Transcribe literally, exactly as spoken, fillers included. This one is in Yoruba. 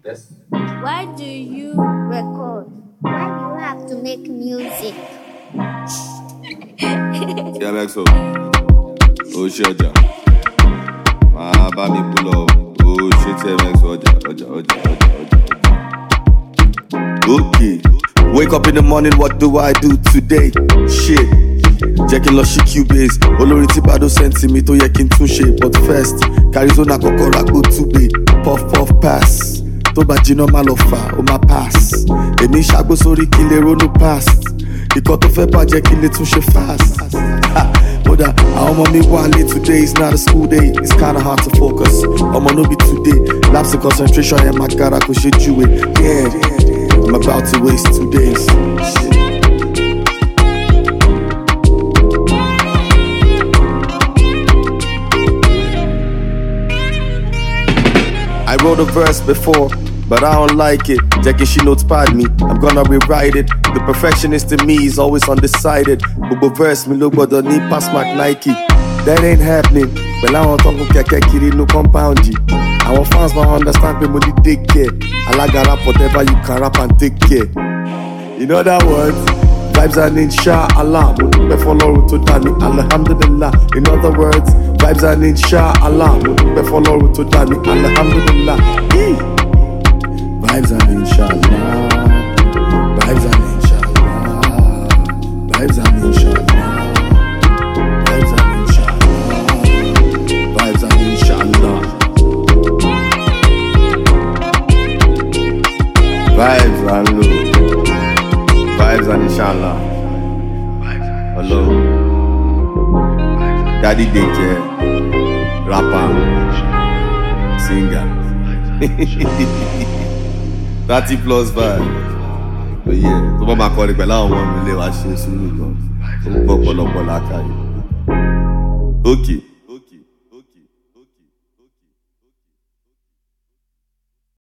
Yes. Why do you record? Why do you have to make music? T M X O. Oh shit, ja. Ma ba mi pull up. Oh shit, T M X O. Oja, oja, oja, oja, oja. Okay. Wake up in the morning, what do I do today? Shit. Jacking Lush Cubase. Olórin tí Bado sent me tó yẹ kí n tún ṣe. But first, Arizona kọ́kọ́ ragbó túbé. Puff puff pass. Tó bá jiná má lọ fà, ó má pass. Èmi ṣàgbó sórí kí n lè ronú past. Ìkan tó fẹ́ bàjẹ́ kí n lè tún ṣe fast. Kódà àwọn ọmọ mi wà late today, it's not a school day. It's kinda hard to focus. Ọmọ no be today. Lapse in concentration ẹ̀ máa kára kò ṣe júwe. Yeah, I'm about to waste two days. Shit. I wrote a verse before, but I don't like it. Jackie, she notepad me, I'm gonna rewrite it. The perfectionist in me is always undecided. But verse me look but the need pass my Nike. That ain't happening. Well, I want to talk keke kiri no compound G. Our fans might understand people need take care. I like a rap whatever you can rap and take care. In other words, vibes and inshallah. We follow to Dani, alhamdulillah. In other words, vibes and inshallah. We follow to Dani, alhamdulillah. Eee. Vibes and inshallah. Vibes and inshallah. Vibes and inshallah. Vibes and inshallah. Vibes and inshallah. Vibes and low. Vibes and inshallah. Hello. Daddy D J. Rapper. Singer. thirty plus vibe. But yeah, tó bá máa kọrin pẹ̀lú àwọn ọmọ mi lè wá ṣe sùúrù gan. Ó ń gbọ́ pọ̀lọpọ̀ lákàyè. Okay.